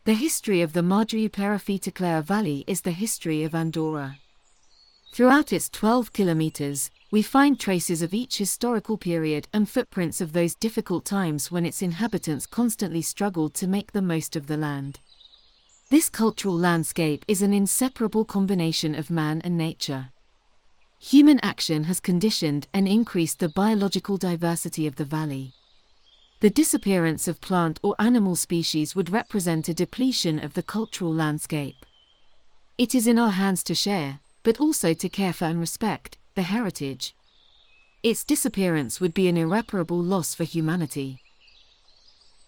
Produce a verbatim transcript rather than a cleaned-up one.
The history of the Madrepéra-Fitaclera Valley is the history of Andorra. Throughout its twelve kilometers, we find traces of each historical period and footprints of those difficult times when its inhabitants constantly struggled to make the most of the land. This cultural landscape is an inseparable combination of man and nature. Human action has conditioned and increased the biological diversity of the valley. The disappearance of plant or animal species would represent a depletion of the cultural landscape. It is in our hands to share, but also to care for and respect, the heritage. Its disappearance would be an irreparable loss for humanity.